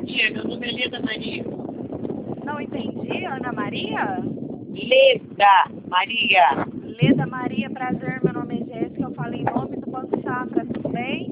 dia, meu nome é Leda Maria. Não entendi, Ana Maria? Leda Maria. Leda Maria, prazer, meu nome é Jéssica, eu falo em nome do Banco Safra, tudo bem?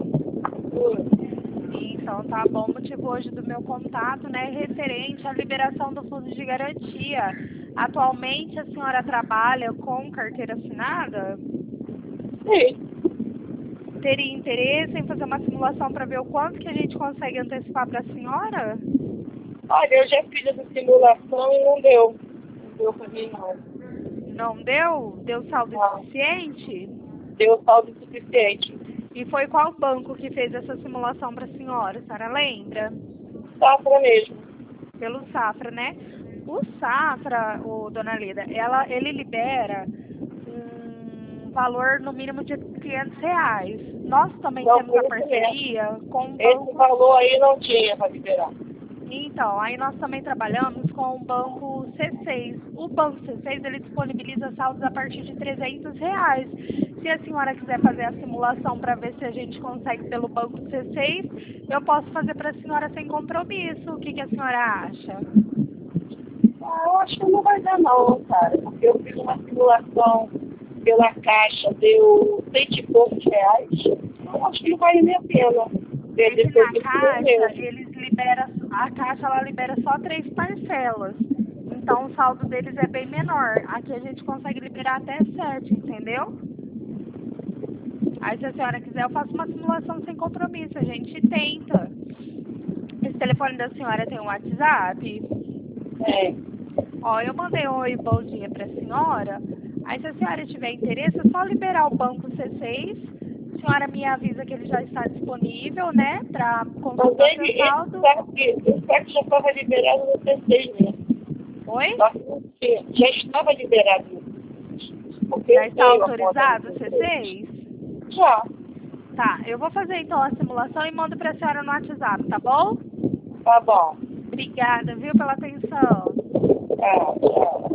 Então tá bom, o motivo hoje do meu contato, né, referente à liberação do fundo de garantia. Atualmente a senhora trabalha com carteira assinada? Sim. Teria interesse em fazer uma simulação para ver o quanto que a gente consegue antecipar para a senhora? Olha, eu já fiz essa simulação e não deu. Não deu pra mim, não. Não deu? Deu saldo Não. suficiente? Deu saldo suficiente. E foi qual banco que fez essa simulação para a senhora lembra? Safra mesmo. Pelo Safra, né? O Safra, dona Lida, ele libera um valor no mínimo de R$500. Nós também Não, temos a por isso parceria com um Esse banco. valor aí não tinha para liberar. Então, aí nós também trabalhamos com o banco C6. O banco C6, ele disponibiliza saldos a partir de R$300. Se a senhora quiser fazer a simulação para ver se a gente consegue pelo banco C6, eu posso fazer para a senhora sem compromisso. O que a senhora acha? Eu acho que não vai dar não, cara. Porque eu fiz uma simulação pela Caixa, deu 100 e poucos reais. Eu acho que não vale nem a pena. Porque na Caixa, a Caixa ela libera só 3 parcelas. Então o saldo deles é bem menor. Aqui a gente consegue liberar até 7, entendeu? Aí se a senhora quiser, eu faço uma simulação sem compromisso. A gente tenta. Esse telefone da senhora tem um WhatsApp? É. Ó, eu mandei um oi, bom dia pra senhora. Aí se a senhora tiver interesse, é só liberar o banco C6. A senhora me avisa que ele já está disponível, né? Pra consultar Mas seu ele saldo. sabe que já estava liberado no C6, né? Oi? Só que já estava liberado. Porque Já eu está tenho a autorizado o conta do C6? Já. Tá, eu vou fazer então a simulação e mando pra senhora no WhatsApp, tá bom? Tá bom. Obrigada, viu, pela atenção. Tchau.